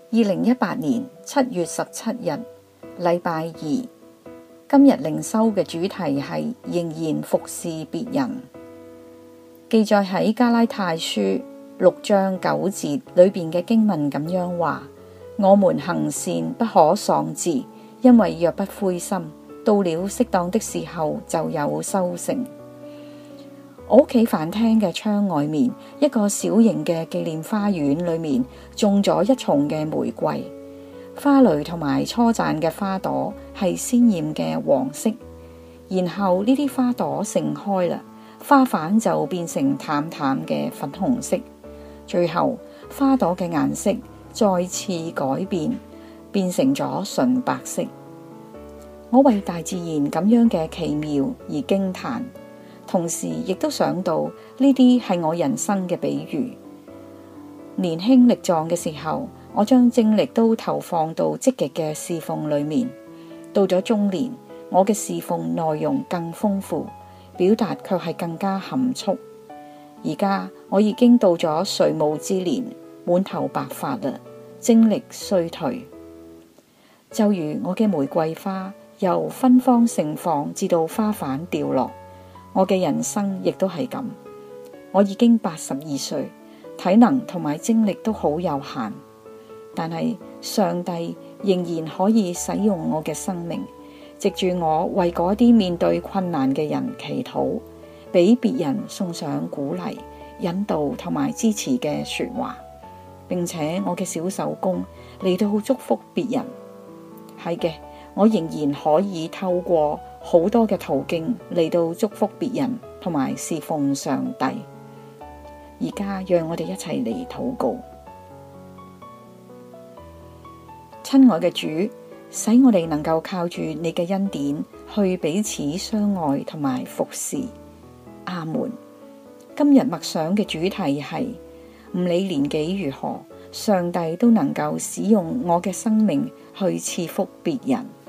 2018年7月17日，禮拜二。今日靈修嘅主題係仍然服侍別人，記載喺加拉太書6章9節裏邊嘅經文咁樣話：我們行善不可喪志，因為若不灰心，到了適當的時候就有收成。我屋企飯廳嘅窗外面，一個小型嘅紀念花園裏面種咗一叢嘅玫瑰，花蕾同埋初綻嘅花朵係鮮艷嘅黃色，然後呢啲花朵盛開啦，花瓣就變成淡淡嘅粉紅色，最後花朵嘅顏色再次改變，變成咗純白色。我為大自然咁樣嘅奇妙而驚嘆。同時亦都想到呢啲係我人生嘅比喻。年輕力壯嘅時候，我將精力都投放到積極嘅侍奉裏面。到咗中年，我嘅侍奉內容更豐富，表達卻係更加含蓄。而家我已經到咗垂暮之年，滿頭白髮啦，精力衰退。就如我嘅玫瑰花由芬芳盛放至到花瓣掉落，我嘅人生亦都係咁。我已經82歲，體能同埋精力都好有限，但係上帝仍然可以使用我嘅生命，藉住我為嗰啲面對困難嘅人祈禱，俾別人送上鼓勵、引導同埋支持嘅說話，並且我嘅小手工嚟到祝福別人。係嘅，我仍然可以透過好多嘅途徑嚟到祝福別人同埋侍奉上帝。而家讓我哋一齊嚟禱告。親愛嘅主，使我哋能夠靠住你嘅恩典去彼此相愛同埋服侍。阿門。今日默想嘅主題係唔理年紀如何，上帝都能夠使用我嘅生命去賜福別人。